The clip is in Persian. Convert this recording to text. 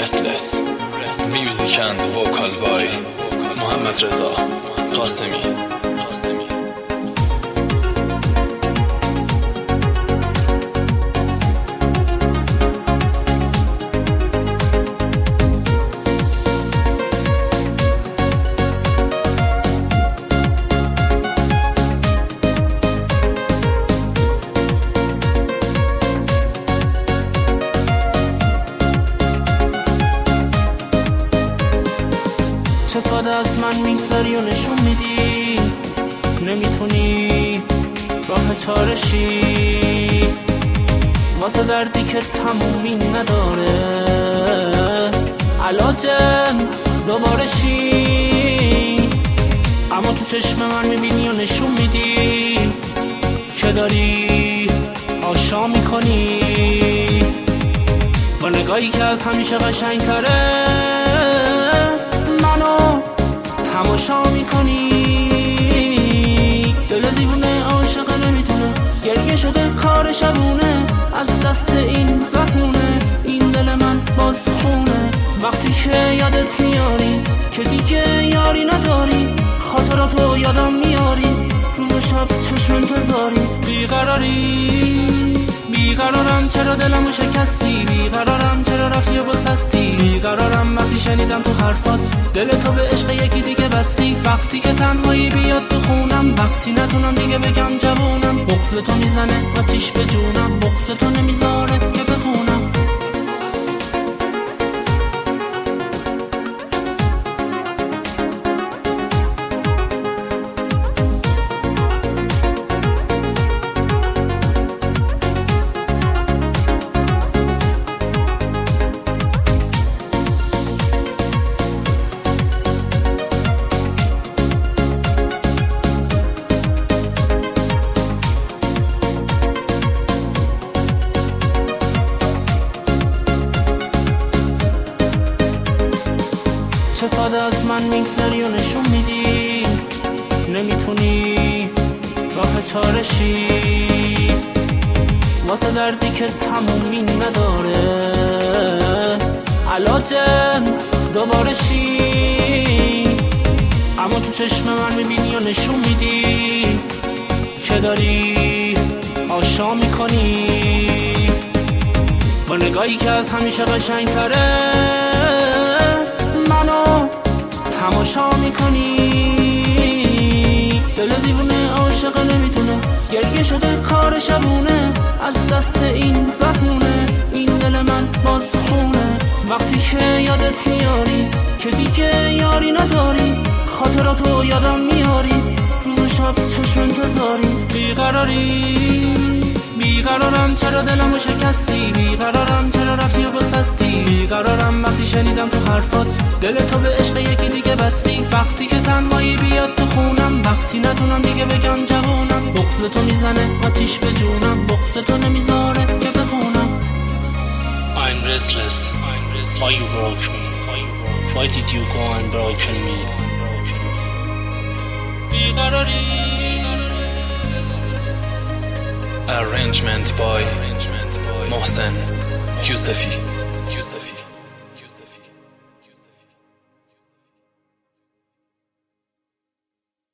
Restless Music and Vocal by محمد رضا قاسمی. چه ساده از من میگذاری و نشون میدی نمیتونی راه چارشی واسه دردی که تمومی نداره علاجم دوباره شی. اما تو چشم من میبینی و نشون میدی که داری آشا میکنی با نگاهی که از همیشه قشنگتره منو تماشا میکنی. دل دیوونه عاشق نمیتونه گریه شده کار شبونه از دست این زخمونه این دل من باز خونه وقتی که یادت میاری که دیگه یاری نداری خاطراتو یادم میاری روز شب چشم انتظاری بیقرارم چرا دلمو شکستی بیقرارم چرا رفتی و بسستی بیقرارم وقتی شنیدم تو حرفات دل تو به عشق یکی دیگه بستی وقتی که تنهایی بیاد تو خونم وقتی نتونم دیگه بگم جوونم بغض تو میزنه آتیش به جونم بغض تو نمیذاره که بخونم. چه ساده از من میگذاری و نشون میدی نمیتونی راه چارشی واسه دردی که تمومی نداره علاجم دوباره شی. اما تو چشم من میبینی و نشون میدی که داری آشا میکنی با نگاهی که از همیشه قشنگتره منو تماشا میکنی. دل دیوونه عاشق نمیتونه گریه شده کار شبونه از دست این زخمونه این دل من باز خونه وقتی که یادت میاری که دیگه یاری نداری خاطراتو یادم میاری روز شب چشم انتظاری بیقرارم چرا دلمو شکستی بیقرارم چرا رفتی و بسستی بیقرارم وقتی شنیدم تو حرفات دل تو به عشق یکی دیگه بستی وقتی که تنهایی بیاد تو خونم وقتی نتونم دیگه بگم جوونم بغض تو میزنه آتیش به جونم بغض تو نمیذاره که بخونم. I'm restless. Why you broke me? Why did you go and broken me? Arrangement by Mohsen Yusefi.